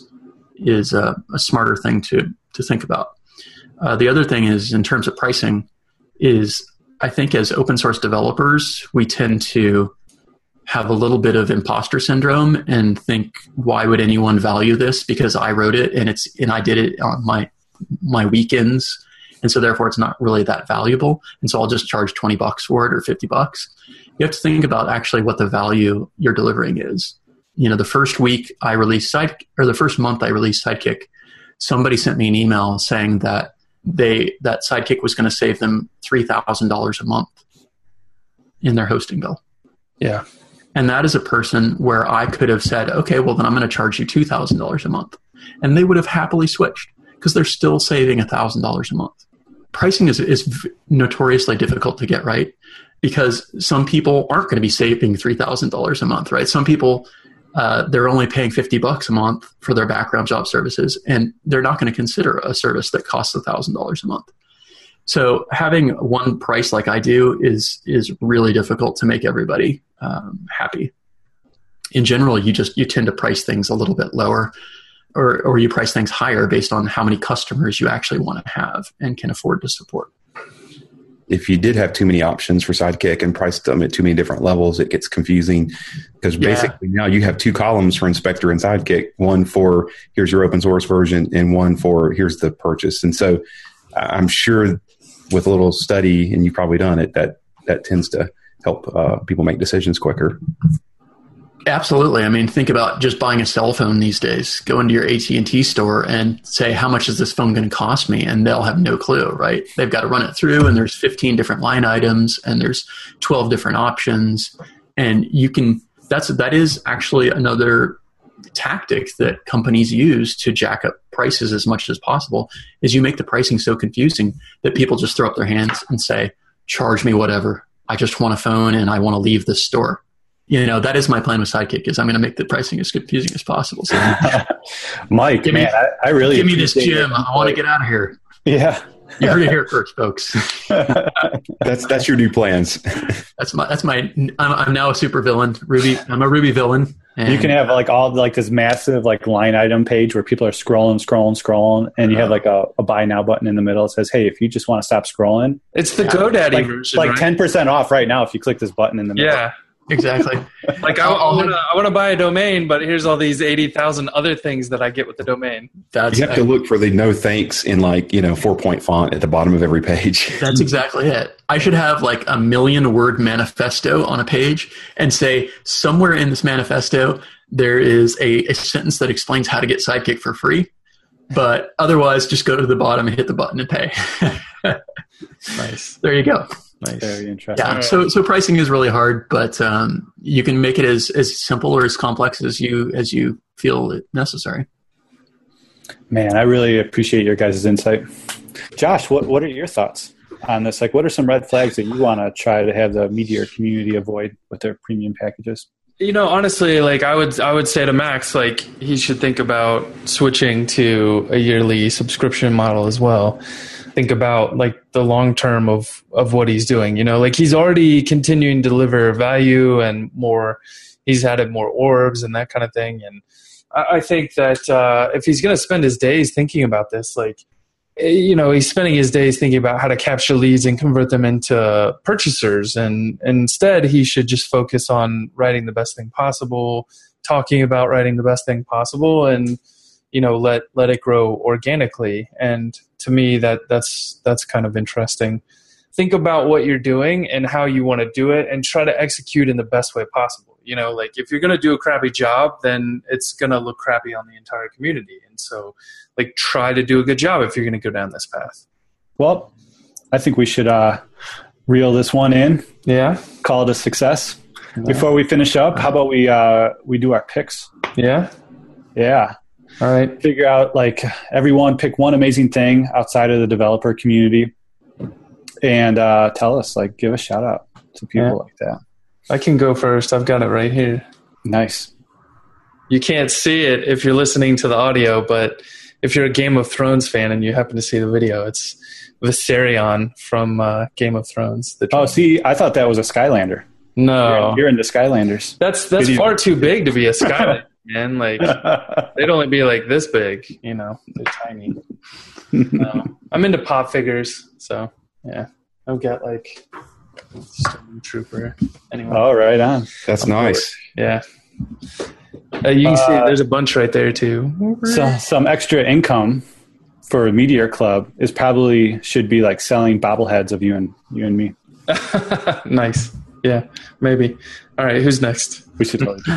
a smarter thing to think about. The other thing is, in terms of pricing, is I think as open source developers, we tend to have a little bit of imposter syndrome and think, why would anyone value this? Because I wrote it and I did it on my weekends. And so therefore it's not really that valuable. And so I'll just charge $20 for it or $50. You have to think about actually what the value you're delivering is. The first week I released the first month I released Sidekick, somebody sent me an email saying that Sidekick was going to save them $3,000 a month in their hosting bill. Yeah. And that is a person where I could have said, okay, well then I'm going to charge you $2,000 a month. And they would have happily switched because they're still saving $1,000 a month. Pricing is notoriously difficult to get right because some people aren't going to be saving $3,000 a month, right? Some people, they're only paying $50 a month for their background job services, and they're not going to consider a service that costs $1,000 a month. So having one price like I do is really difficult to make everybody happy. In general, you tend to price things a little bit lower, or you price things higher based on how many customers you actually want to have and can afford to support. If you did have too many options for Sidekick and priced them at too many different levels, it gets confusing because basically now you have two columns for Inspector and Sidekick, one for here's your open source version and one for here's the purchase. And so I'm sure with a little study, and you've probably done it, that tends to help people make decisions quicker. Absolutely. I mean, think about just buying a cell phone these days. Go into your AT&T store and say, how much is this phone going to cost me? And they'll have no clue, right? They've got to run it through, and there's 15 different line items, and there's 12 different options. And that is actually another tactic that companies use to jack up prices as much as possible, is you make the pricing so confusing that people just throw up their hands and say, charge me whatever. I just want a phone and I want to leave the store. That is my plan with Sidekick, is I'm going to make the pricing as confusing as possible. So Mike, I really give me this gym. I want to get out of here. Yeah. You heard it here first, folks. That's your new plans. I'm now a super villain. Ruby. I'm a Ruby villain. And you can have all this massive line item page where people are scrolling, and you have a buy now button in the middle. It says, "Hey, if you just want to stop scrolling, it's the GoDaddy version, right? 10% off right now if you click this button in the middle." Yeah. Exactly. I want to buy a domain, but here's all these 80,000 other things that I get with the domain. You have to look for the no thanks in 4-point font at the bottom of every page. That's exactly it. I should have a 1,000,000-word manifesto on a page and say somewhere in this manifesto there is a sentence that explains how to get Sidekick for free. But otherwise, just go to the bottom and hit the button and pay. Nice. There you go. Nice. Very interesting. Yeah. So pricing is really hard, but you can make it as simple or as complex as you feel necessary. Man, I really appreciate your guys' insight. Josh, what are your thoughts on this? What are some red flags that you want to try to have the Meteor community avoid with their premium packages? Honestly, I would say to Max, he should think about switching to a yearly subscription model as well. Think about the long term of what he's doing. He's already continuing to deliver value and more. He's added more orbs and that kind of thing. And I think that if he's going to spend his days thinking about this, he's spending his days thinking about how to capture leads and convert them into purchasers. And instead, he should just focus on writing the best thing possible, talking about writing the best thing possible, and let it grow organically. And to me, that's kind of interesting. Think about what you're doing and how you want to do it, and try to execute in the best way possible. If you're going to do a crappy job, then it's going to look crappy on the entire community. And so, try to do a good job if you're going to go down this path. Well, I think we should reel this one in. Yeah. Call it a success. Yeah. Before we finish up, how about we do our picks? Yeah. Yeah. All right. Figure out everyone pick one amazing thing outside of the developer community, and tell us, give a shout out to people like that. I can go first. I've got it right here. Nice. You can't see it if you're listening to the audio, but if you're a Game of Thrones fan and you happen to see the video, it's Viserion from Game of Thrones. See, I thought that was a Skylander. No. You're into Skylanders. That's far too big to be a Skylander, man. They'd only be this big, They're tiny. I'm into pop figures, so yeah. I've got Stormtrooper. Anyway. Oh, right on. That's nice. Yeah. You can see there's a bunch right there too. So some extra income for Meteor Club should be selling bobbleheads of you and me. Nice. Yeah, maybe. All right, who's next? We should totally do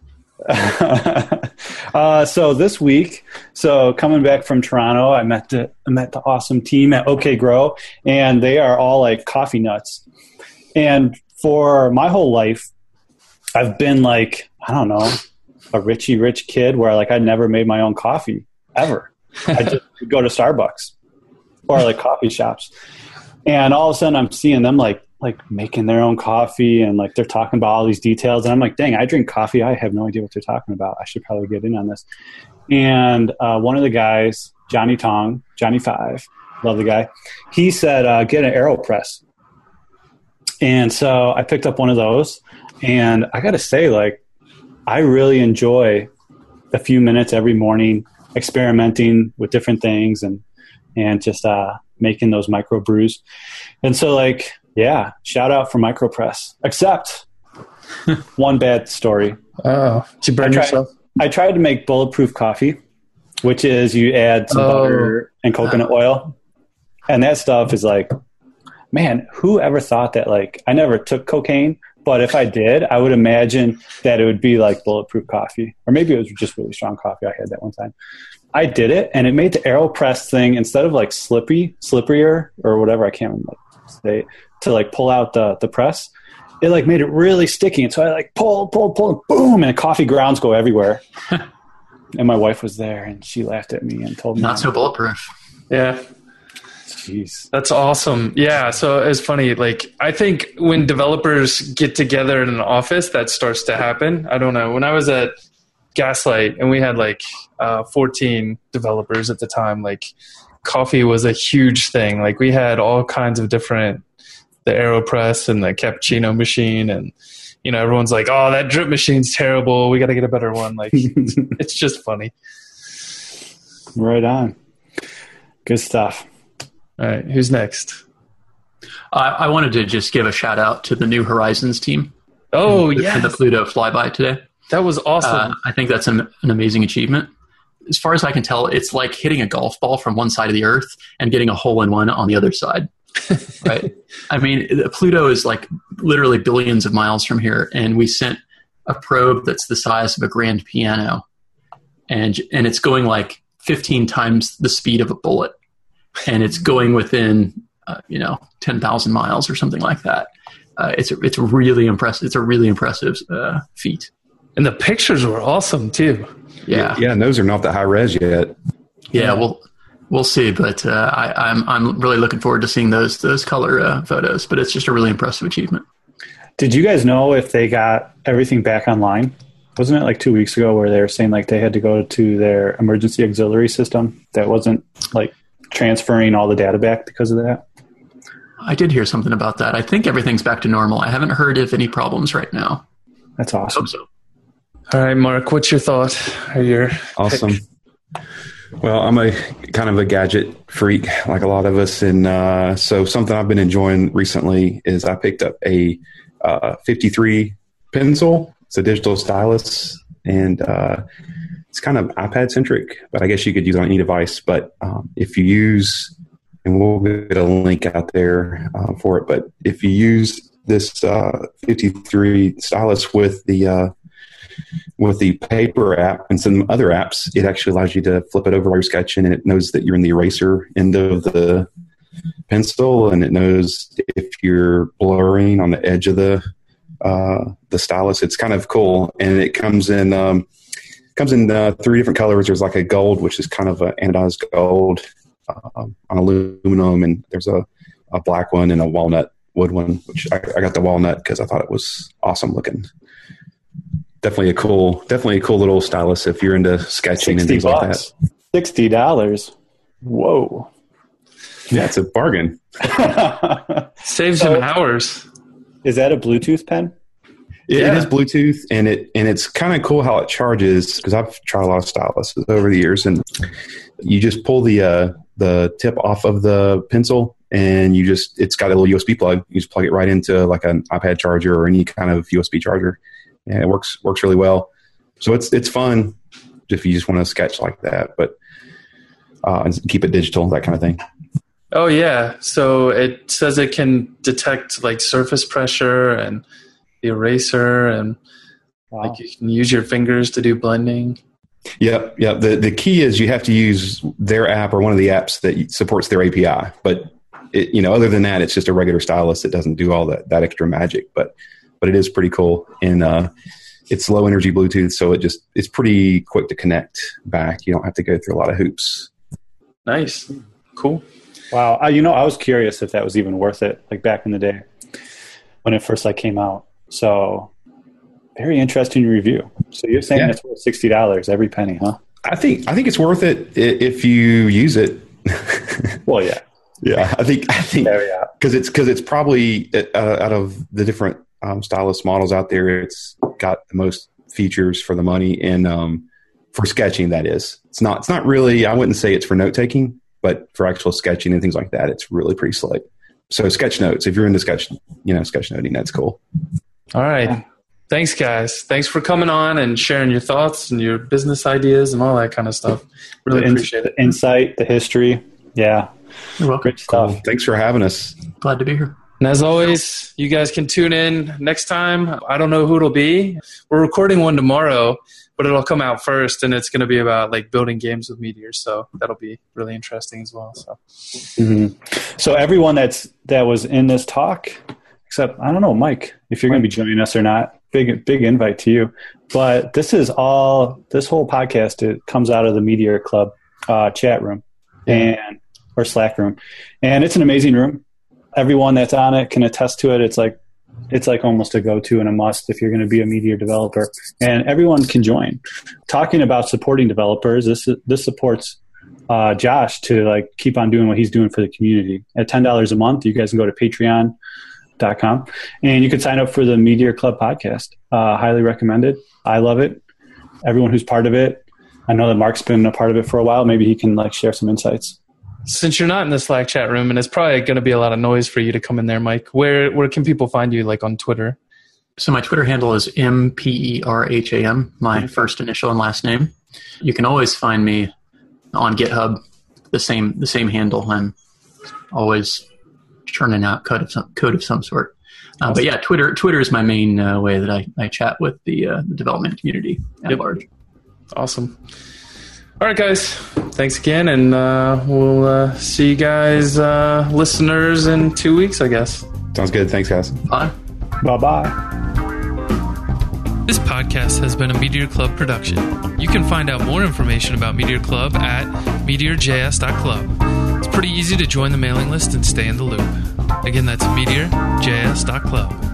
that. So this week, coming back from Toronto, I met the awesome team at OK Grow, and they are all coffee nuts. And for my whole life, I've been I don't know, a Richie Rich kid where I'd never made my own coffee ever. I just would go to Starbucks or coffee shops, and all of a sudden I'm seeing them making their own coffee, and they're talking about all these details, and I'm dang, I drink coffee, I have no idea what they're talking about. I should probably get in on this. And one of the guys, Johnny 5, love the guy, he said get an AeroPress. And so I picked up one of those, and I gotta say, I really enjoy a few minutes every morning experimenting with different things and just making those micro brews. And so yeah, shout out for MicroPress. Except one bad story. Oh, did you burn yourself? I tried to make bulletproof coffee, which is you add some butter and coconut oil. And that stuff is man, who ever thought that I never took cocaine, but if I did, I would imagine that it would be bulletproof coffee. Or maybe it was just really strong coffee. I had that one time. I did it, and it made the AeroPress thing, instead of slipperier or whatever, I can't remember say, to pull out the press, it made it really sticky. And so I pull, and boom, and coffee grounds go everywhere. And my wife was there, and she laughed at me and told me not so bulletproof. Yeah. Jeez. That's awesome. Yeah. So it's funny. Like, I think when developers get together in an office, that starts to happen. I don't know. When I was at Gaslight and we had 14 developers at the time, coffee was a huge thing. Like, we had all kinds of different, the AeroPress and the cappuccino machine, and everyone's like, "Oh, that drip machine's terrible. We got to get a better one." Like, it's just funny. Right on. Good stuff. All right, who's next? I wanted to just give a shout out to the New Horizons team. Oh, yeah, yeah, the Pluto flyby today. That was awesome. I think that's an amazing achievement. As far as I can tell, it's like hitting a golf ball from one side of the Earth and getting a hole-in-one on the other side. Right? I mean, Pluto is literally billions of miles from here, and we sent a probe that's the size of a grand piano, and it's going 15 times the speed of a bullet, and it's going within 10,000 miles or something like that. It's really impressive. It's a really impressive feat. And the pictures were awesome too. Yeah. Yeah, and those are not the high res yet. Yeah, we'll see, but I'm really looking forward to seeing those color photos. But it's just a really impressive achievement. Did you guys know if they got everything back online? Wasn't it 2 weeks ago where they were saying they had to go to their emergency auxiliary system that wasn't transferring all the data back because of that? I did hear something about that. I think everything's back to normal. I haven't heard of any problems right now. That's I awesome. hope so. All right, Mark, what's your thought or your Awesome. pick? Well, I'm a kind of a gadget freak, like a lot of us, and so something I've been enjoying recently is I picked up a 53 pencil. It's a digital stylus, and it's kind of iPad centric, but I guess you could use it on any device. But if you use, and we'll get a link out there for it, but if you use this 53 stylus with the paper app and some other apps, it actually allows you to flip it over while you're sketching, and it knows that you're in the eraser end of the pencil, and it knows if you're blurring on the edge of the stylus. It's kind of cool, and it comes in 3 different colors. There's a gold, which is kind of an anodized gold on aluminum, and there's a black one and a walnut wood one, which I got the walnut because I thought it was awesome looking. Definitely a cool little stylus if you're into sketching and things like that. $60. Whoa. Yeah, it's a bargain. Saves him hours. Is that a Bluetooth pen? It is Bluetooth, and it's kind of cool how it charges, because I've tried a lot of styluses over the years, and you just pull the tip off of the pencil, and it's got a little USB plug. You just plug it right into an iPad charger or any kind of USB charger. And it works really well. So it's fun if you just want to sketch like that, but and keep it digital, that kind of thing. Oh yeah. So it says it can detect surface pressure and the eraser, and Wow. you can use your fingers to do blending. Yep. The key is you have to use their app or one of the apps that supports their API. But other than that, it's just a regular stylus. It doesn't do all that extra magic, but it is pretty cool, and it's low energy Bluetooth, so it's pretty quick to connect back. You don't have to go through a lot of hoops. Nice. Cool. Wow. I was curious if that was even worth it, back in the day when it first came out. So very interesting review. So you're saying it's worth $60 every penny, huh? I think it's worth it if you use it. Well, yeah. Yeah, I think because it's probably out of the different stylus models out there, it's got the most features for the money, and for sketching, that is. It's not really. I wouldn't say it's for note taking, but for actual sketching and things like that, it's really pretty slick. So sketch notes, if you're into sketch noting, that's cool. All right. Yeah. Thanks, guys. Thanks for coming on and sharing your thoughts and your business ideas and all that kind of stuff. Really appreciate it. The insight, the history. Yeah. You're welcome. Great stuff. Cool. Thanks for having us. Glad to be here. And as always, you guys can tune in next time. I don't know who it'll be. We're recording one tomorrow, but it'll come out first, and it's going to be about building games with Meteor. So that'll be really interesting as well. So, So everyone that was in this talk, except I don't know, Mike, if you're going to be joining us or not. Big invite to you. But this whole podcast, it comes out of the Meteor Club chat room. And or Slack room. And it's an amazing room. Everyone that's on it can attest to it. It's like almost a go-to and a must if you're going to be a Meteor developer. And everyone can join. Talking about supporting developers, this supports Josh to like keep on doing what he's doing for the community. At $10 a month, you guys can go to patreon.com and you can sign up for the Meteor Club podcast. Highly recommended. I love it. Everyone who's part of it. I know that Mark's been a part of it for a while. Maybe he can like share some insights. Since you're not in the Slack chat room, and it's probably going to be a lot of noise for you to come in there, Mike, where can people find you, like on Twitter? So my Twitter handle is MPERHAM, my first initial and last name. You can always find me on GitHub, the same handle. I'm always churning out code of some sort. Awesome. But yeah, Twitter is my main way that I chat with the development community at large. Awesome. All right, guys. Thanks again, and we'll see you guys, listeners, in 2 weeks, I guess. Sounds good. Thanks, guys. Bye. Bye-bye. This podcast has been a Meteor Club production. You can find out more information about Meteor Club at meteorjs.club. It's pretty easy to join the mailing list and stay in the loop. Again, that's meteorjs.club.